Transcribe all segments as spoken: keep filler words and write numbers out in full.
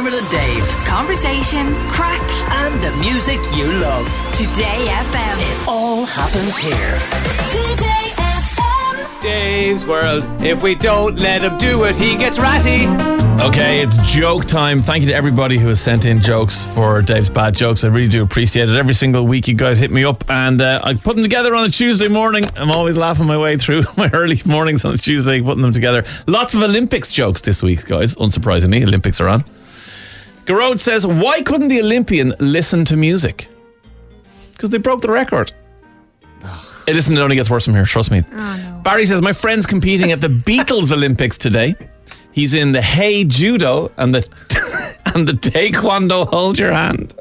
Dermot and Dave. Conversation, crack, and the music you love. Today F M. It all happens here. Today F M. Dave's World. If we don't let him do it, he gets ratty. Okay, it's joke time. Thank you to everybody who has sent in jokes for Dave's bad jokes. I really do appreciate it. Every single week you guys hit me up and uh, I put them together on a Tuesday morning. I'm always laughing my way through my early mornings on a Tuesday, putting them together. Lots of Olympics jokes this week, guys. Unsurprisingly, Olympics are on. Garode says, why couldn't the Olympian listen to music? Because they broke the record. Hey, listen, it only gets worse from here, trust me. Oh, no. Barry says, my friend's competing at the Beatles Olympics today. He's in the Hey Judo and the and the Taekwondo Hold Your Hand.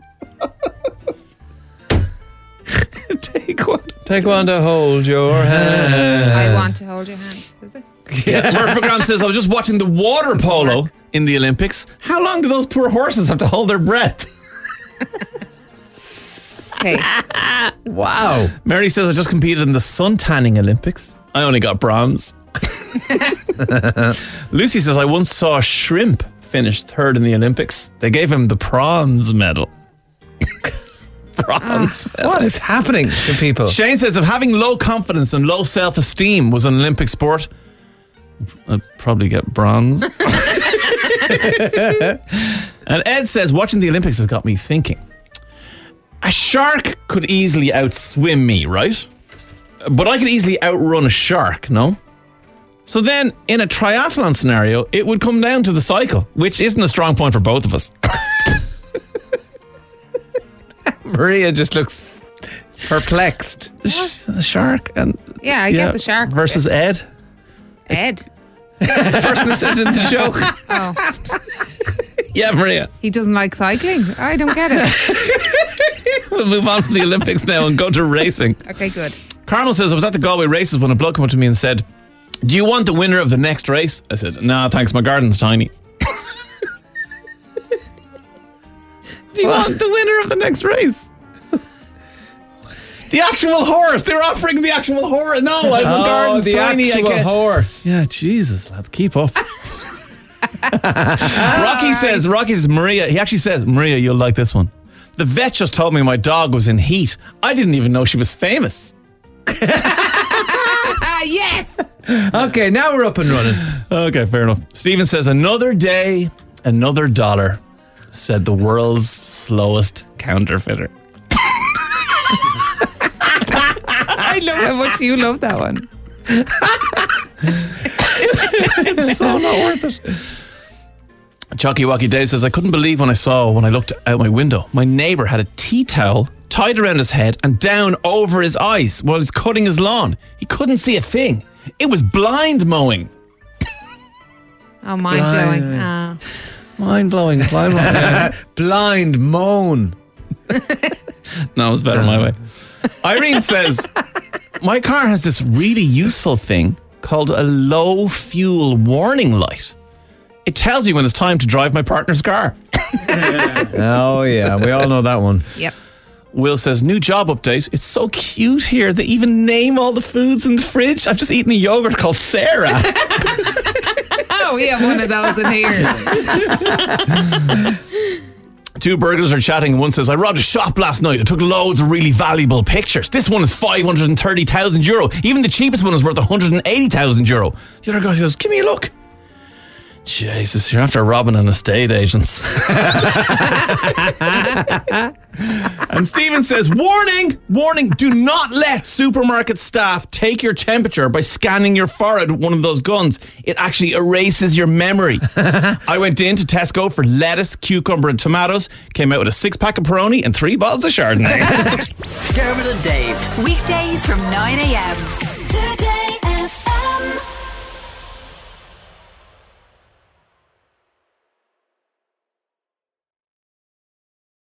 Taekwondo. Taekwondo Hold Your Hand. I want to hold your hand. Is it? Yeah. Murphy Graham says, I was just watching the water polo in the Olympics. How long do those poor horses have to hold their breath? Okay. Wow. Mary says, I just competed in the sun tanning Olympics. I only got bronze. Lucy says, I once saw a shrimp finish third in the Olympics. They gave him the prawns medal. Prawns medal. What is happening to people? Shane says, if having low confidence and low self-esteem was an Olympic sport, I'd probably get bronze. And Ed says, watching the Olympics has got me thinking. A shark could easily outswim me, right? But I could easily outrun a shark, no? So then, in a triathlon scenario, it would come down to the cycle, which isn't a strong point for both of us. Maria just looks perplexed. The, sh- the shark and... Yeah, I get the shark versus bit. Ed. Ed. The person who sent in the joke. Oh, Yeah, Maria. he doesn't like cycling. I don't get it. We'll move on from the Olympics now and go to racing. Okay, good. Carmel says, I was at the Galway races when a bloke came up to me and said, do you want the winner of the next race? I said, nah, thanks, my garden's tiny. Do you want the winner of the next race? The actual horse. They were offering the actual horse. No, I have Oh, a garden's the tiny. I actual get- horse. Yeah, Jesus, lads, keep up. Rocky says, Rocky says, Maria, he actually says, Maria, you'll like this one. The vet just told me my dog was in heat. I didn't even know she was famous. Ah, yes. Okay, now we're up and running. Okay, fair enough. Stephen says, another day, another dollar, said the world's slowest counterfeiter. I love how much you love that one. It's so not worth it. Chucky Wacky Day says, I couldn't believe when I saw when I looked out my window. My neighbour had a tea towel tied around his head and down over his eyes while he's cutting his lawn. He couldn't see a thing. It was blind mowing. Oh, mind blowing. Ah. Mind blowing. Blind mowing. Blind moan. No, it was better my way. Irene says, my car has this really useful thing called a low fuel warning light. It tells you when it's time to drive my partner's car. Oh, yeah. We all know that one. Yep. Will says, new job update. It's so cute here. They even name all the foods in the fridge. I've just eaten a yogurt called Sarah. Oh, we have one of those in here. Two burglars are chatting and one says, I robbed a shop last night. I took loads of really valuable pictures. This one is five hundred thirty thousand euro. Even the cheapest one is worth one hundred eighty thousand euro. The other guy goes, give me a look. Jesus, you're after robbing an estate agents. And Stephen says, warning, warning, do not let supermarket staff take your temperature by scanning your forehead with one of those guns. It actually erases your memory. I went into Tesco for lettuce, cucumber and tomatoes, came out with a six pack of Peroni and three bottles of Chardonnay. Dermot and Dave. Weekdays from nine a.m. Today